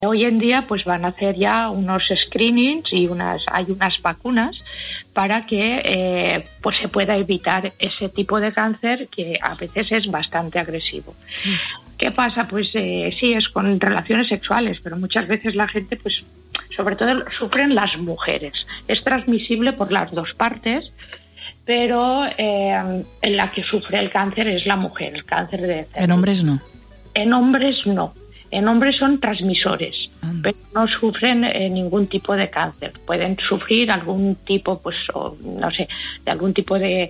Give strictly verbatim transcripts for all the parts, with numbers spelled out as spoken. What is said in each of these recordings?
Hoy en día pues van a hacer ya unos screenings y unas hay unas vacunas para que eh, pues se pueda evitar ese tipo de cáncer que a veces es bastante agresivo. Sí. ¿Qué pasa? Pues eh, sí, es con relaciones sexuales, pero muchas veces la gente, pues sobre todo sufren las mujeres. Es transmisible por las dos partes, pero eh, en la que sufre el cáncer es la mujer, el cáncer de cervix. En hombres no. En hombres no. En hombres son transmisores, Anda. pero no sufren eh, ningún tipo de cáncer. Pueden sufrir algún tipo, pues, o, no sé, de algún tipo de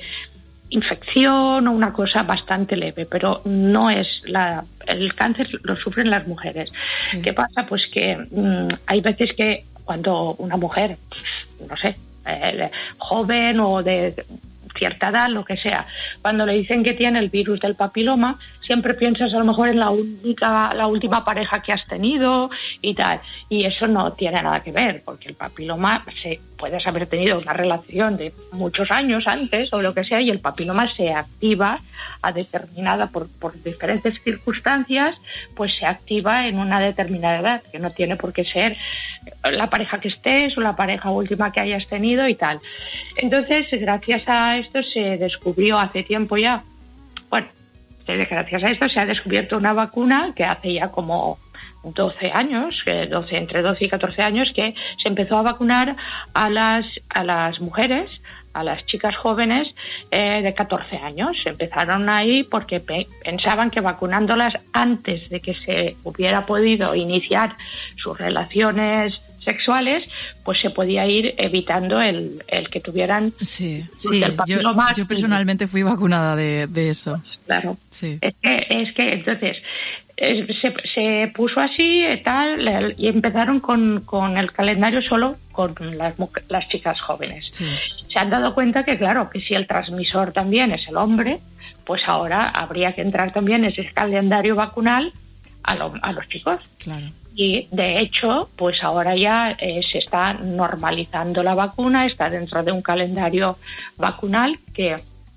infección o una cosa bastante leve, pero no es la el cáncer lo sufren las mujeres. Sí. ¿Qué pasa? Pues que mmm, hay veces que cuando una mujer, no sé, eh, joven o de cierta edad, lo que sea, cuando le dicen que tiene el virus del papiloma, siempre piensas a lo mejor en la única, la última pareja que has tenido y tal, y eso no tiene nada que ver, porque el papiloma, se, puedes haber tenido una relación de muchos años antes o lo que sea, y el papiloma se activa a determinada, por, por diferentes circunstancias, pues se activa en una determinada edad, que no tiene por qué ser la pareja que estés o la pareja última que hayas tenido y tal. Entonces, gracias a esto se descubrió hace tiempo ya, bueno, gracias a esto se ha descubierto una vacuna que hace ya como doce años, doce, entre doce y catorce años, que se empezó a vacunar a las, a las mujeres, a las chicas jóvenes eh, de catorce años. Empezaron ahí porque pe- pensaban que vacunándolas antes de que se hubiera podido iniciar sus relaciones sexuales, pues se podía ir evitando el, el que tuvieran sí, pues, sí. el papiloma. Yo, yo personalmente fui vacunada de, de eso. Pues, claro, sí. es que, es que entonces eh, se, se puso así y tal, y empezaron con, con el calendario solo con las, las chicas jóvenes. Sí. Se han dado cuenta que claro, que si el transmisor también es el hombre, pues ahora habría que entrar también en ese calendario vacunal a, lo, a los chicos. Claro. Y de hecho, pues ahora ya eh, se está normalizando la vacuna, está dentro de un calendario vacunal que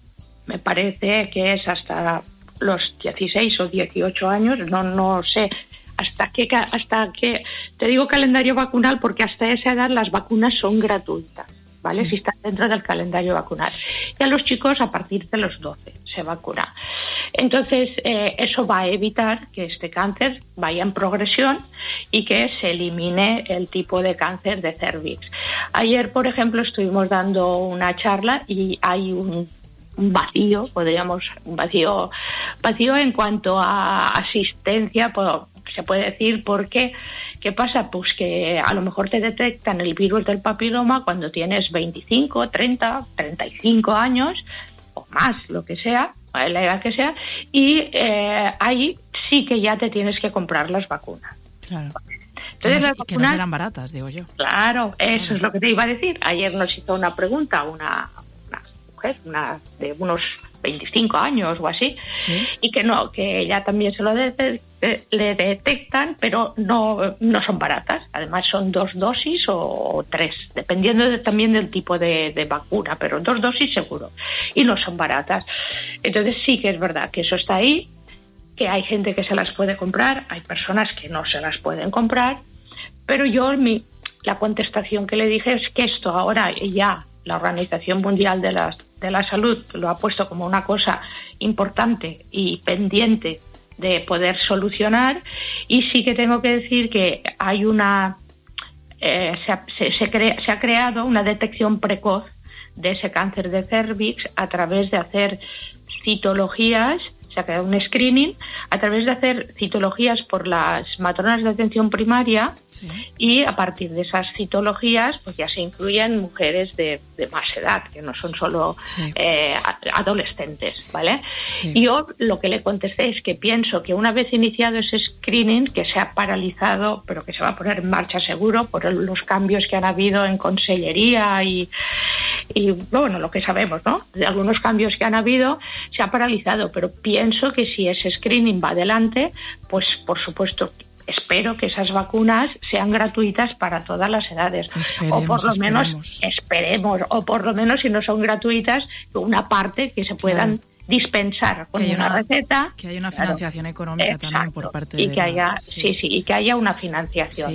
me parece que es hasta los dieciséis o dieciocho años, no no sé hasta qué, hasta qué, te digo calendario vacunal porque hasta esa edad las vacunas son gratuitas, ¿vale? Sí. Si están dentro del calendario vacunal. Y a los chicos a partir de los doce se vacuna. Entonces, eh, eso va a evitar que este cáncer vaya en progresión y que se elimine el tipo de cáncer de cervix. Ayer, por ejemplo, estuvimos dando una charla y hay un, un vacío, podríamos, un vacío, vacío en cuanto a asistencia, pues, se puede decir, porque ¿qué pasa? Pues que a lo mejor te detectan el virus del papiloma cuando tienes veinticinco, treinta, treinta y cinco años o más, lo que sea, la edad que sea, y eh, ahí sí que ya te tienes que comprar las vacunas. Claro. Entonces, que no, las que vacunas, no eran baratas, digo yo. Claro, eso claro. Es lo que te iba a decir. Ayer nos hizo una pregunta una, una mujer, una de unos veinticinco años o así, ¿sí? Y que no, que ella también se lo de, de, le detectan, pero no, no son baratas. Además son dos dosis o, o tres, dependiendo de, también del tipo de, de vacuna, pero dos dosis seguro. Y no son baratas. Entonces sí que es verdad que eso está ahí, que hay gente que se las puede comprar, hay personas que no se las pueden comprar, pero yo mi, la contestación que le dije es que esto ahora ya la Organización Mundial de la, de la Salud lo ha puesto como una cosa importante y pendiente de poder solucionar, y sí que tengo que decir que hay una eh, se, ha, se, se, crea, se ha creado una detección precoz de ese cáncer de cervix a través de hacer citologías. Se ha creado un screening a través de hacer citologías por las matronas de atención primaria, sí. Y a partir de esas citologías pues ya se incluyen mujeres de, de más edad, que no son solo sí. eh, adolescentes, ¿vale? Sí. Y yo lo que le contesté es que pienso que una vez iniciado ese screening, que se ha paralizado, pero que se va a poner en marcha seguro por los cambios que han habido en consellería y, y bueno, lo que sabemos, ¿no? De algunos cambios que han habido, se ha paralizado, pero pienso que si ese screening va adelante, pues por supuesto espero que esas vacunas sean gratuitas para todas las edades. Esperemos, o por lo esperemos. menos esperemos, o por lo menos si no son gratuitas, una parte que se puedan claro. dispensar con una, una receta. Que haya una financiación claro, económica exacto, también por parte y de que haya, la, sí. sí, sí, y que haya una financiación. Sí.